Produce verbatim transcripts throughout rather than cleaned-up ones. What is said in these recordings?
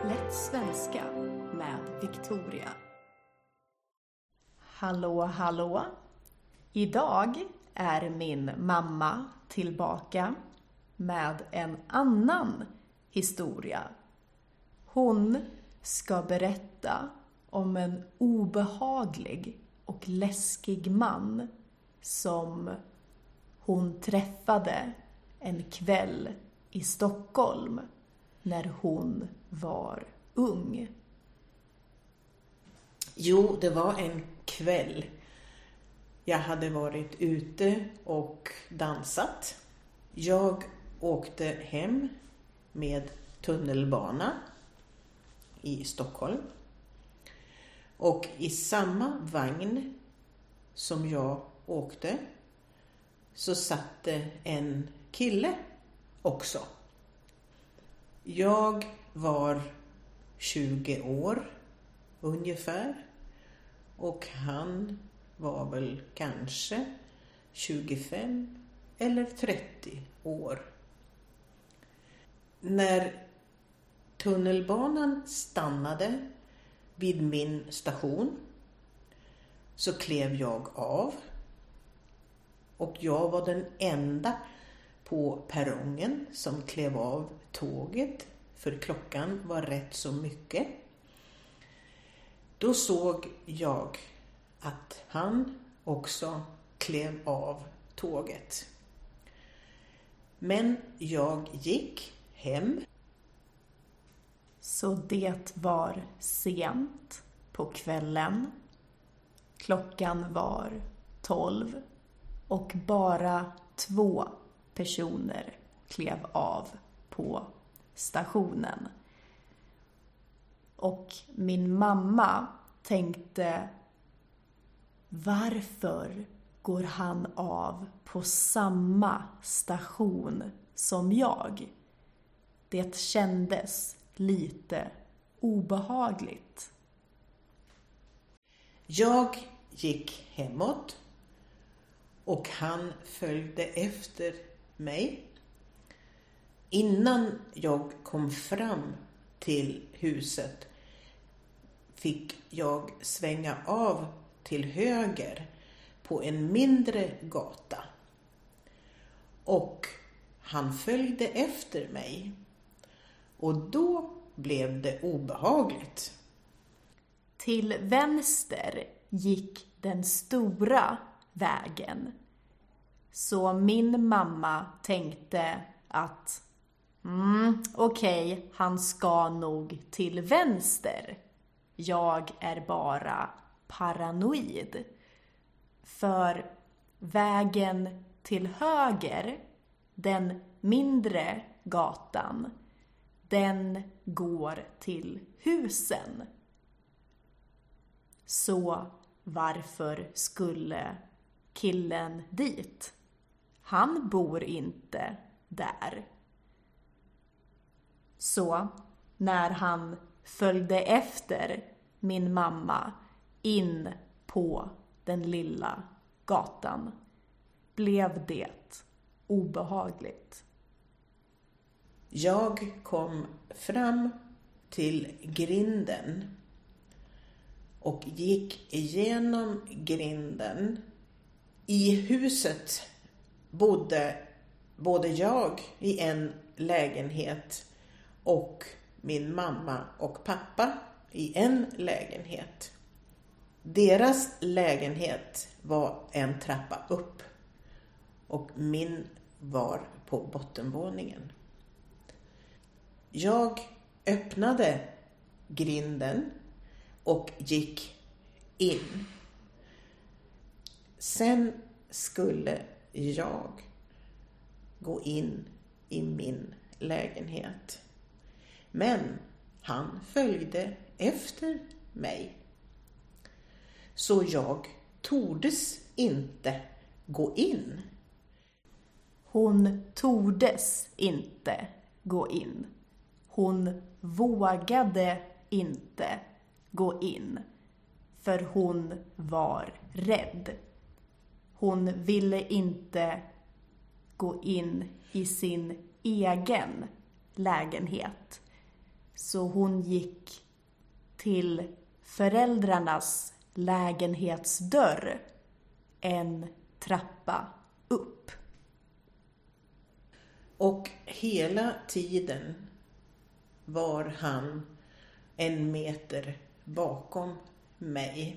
Lätt svenska med Victoria. Hallå, hallå. Idag är min mamma tillbaka med en annan historia. Hon ska berätta om en obehaglig och läskig man som hon träffade en kväll i Stockholm när hon var ung. Jo, det var en kväll. Jag hade varit ute och dansat. Jag åkte hem med tunnelbana i Stockholm. Och i samma vagn som jag åkte så satte en kille också. Jag var tjugo år ungefär och han var väl kanske tjugofem eller trettio år. När tunnelbanan stannade vid min station så klev jag av och jag var den enda på perrongen som klev av tåget, för klockan var rätt så mycket. Då såg jag att han också klev av tåget. Men jag gick hem. Så det var sent på kvällen. Klockan var tolv och bara två personer klev av på stationen. Och min mamma tänkte, varför går han av på samma station som jag? Det kändes lite obehagligt. Jag gick hemåt och han följde efter mig. Innan jag kom fram till huset fick jag svänga av till höger på en mindre gata. Och han följde efter mig. Och då blev det obehagligt. Till vänster gick den stora vägen. Så min mamma tänkte att mm, okej, okay, han ska nog till vänster. Jag är bara paranoid. För vägen till höger, den mindre gatan, den går till husen. Så varför skulle killen dit? Han bor inte där. Så när han följde efter min mamma in på den lilla gatan blev det obehagligt. Jag kom fram till grinden och gick igenom grinden. I huset bodde både jag i en lägenhet och min mamma och pappa i en lägenhet. Deras lägenhet var en trappa upp och min var på bottenvåningen. Jag öppnade grinden och gick in. Sen skulle jag gå in i min lägenhet. Men han följde efter mig. Så jag tordes inte gå in. Hon tordes inte gå in. Hon vågade inte gå in. För hon var rädd. Hon ville inte gå in i sin egen lägenhet. Så hon gick till föräldrarnas lägenhetsdörr en trappa upp. Och hela tiden var han en meter bakom mig.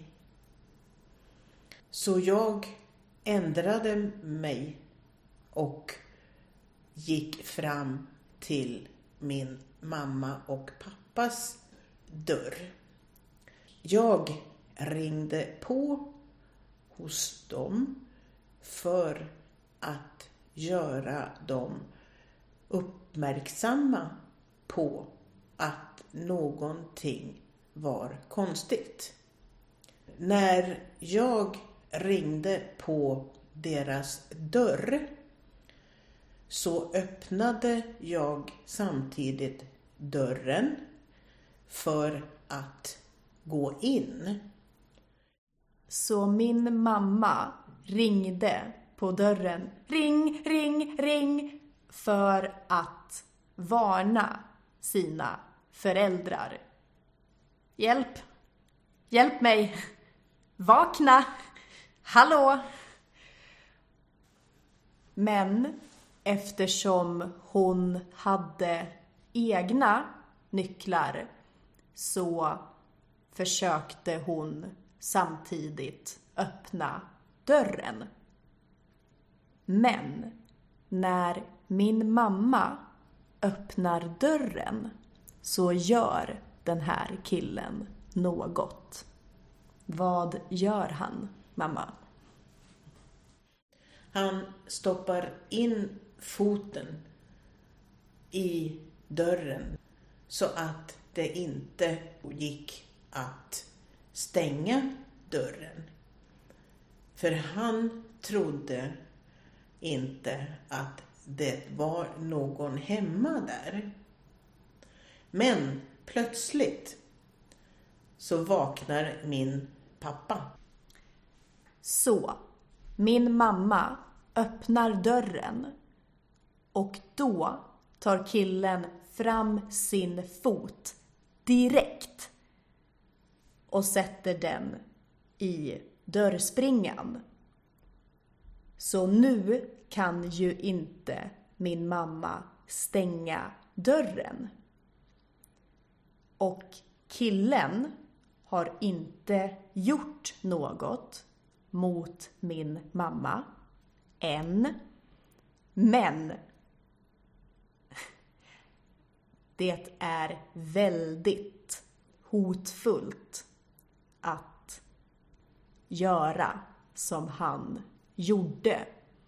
Så jag ändrade mig och gick fram till min mamma och pappas dörr. Jag ringde på hos dem för att göra dem uppmärksamma på att någonting var konstigt. När jag ringde på deras dörr så öppnade jag samtidigt dörren för att gå in. Så min mamma ringde på dörren. Ring, ring, ring. För att varna sina föräldrar. Hjälp. Hjälp mig. Vakna. Hallå. Men eftersom hon hade egna nycklar så försökte hon samtidigt öppna dörren. Men när min mamma öppnar dörren så gör den här killen något. Vad gör han, mamma? Han stoppar in foten i dörren så att det inte gick att stänga dörren. För han trodde inte att det var någon hemma där. Men plötsligt så vaknar min pappa. Så min mamma öppnar dörren och då tar killen fram sin fot direkt och sätter den i dörrspringan. Så nu kan ju inte min mamma stänga dörren. Och killen har inte gjort något mot min mamma än. Men det är väldigt hotfullt att göra som han gjorde.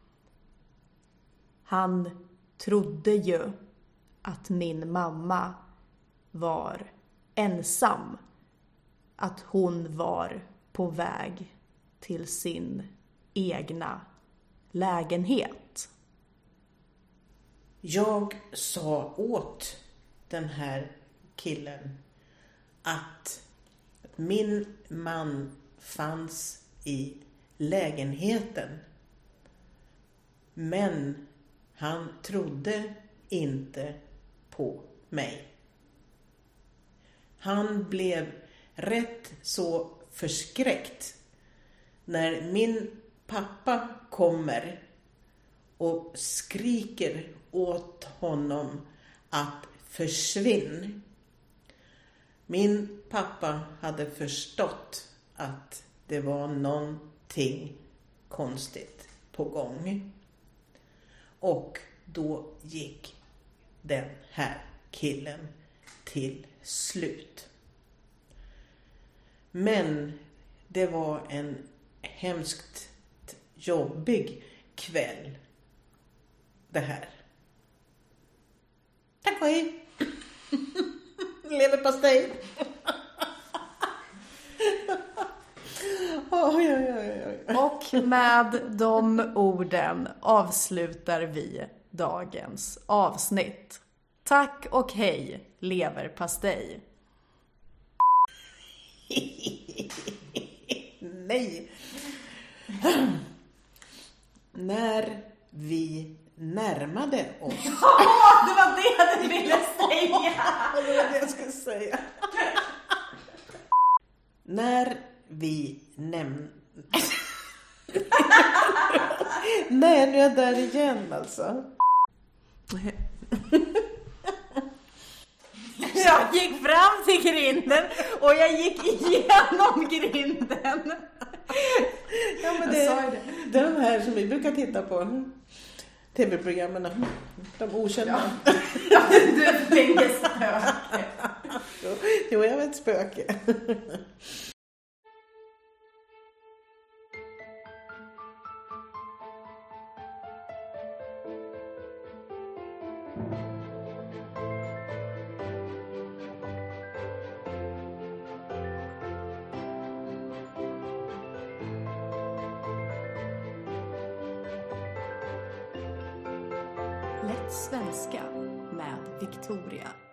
Han trodde ju att min mamma var ensam. Att hon var på väg till sin egna lägenhet. Jag sa åt den här killen att min man fanns i lägenheten. Men han trodde inte på mig. Han blev rätt så förskräckt när min pappa kommer och skriker åt honom att försvinna. Min pappa hade förstått att det var någonting konstigt på gång. Och då gick den här killen till slut. Men det var en hemskt jobbig kväll det här. Tack och hej. Leverpastej. Oj, oj, oj, oj. Och med de orden avslutar vi dagens avsnitt. Tack och hej, leverpastej. Nej. När vi närmade oss. Ja, det var det du ville säga! Det var det jag skulle säga. När vi nämnde... Nej, nu är jag där igen alltså. Jag gick fram till grinden och jag gick igenom grinden. Ja, men det är de här som vi brukar titta på. Tv-programmen. De okända. Ja. Ja, du är inget spöke. Jo, jag vet spöke. Lätt svenska med Victoria.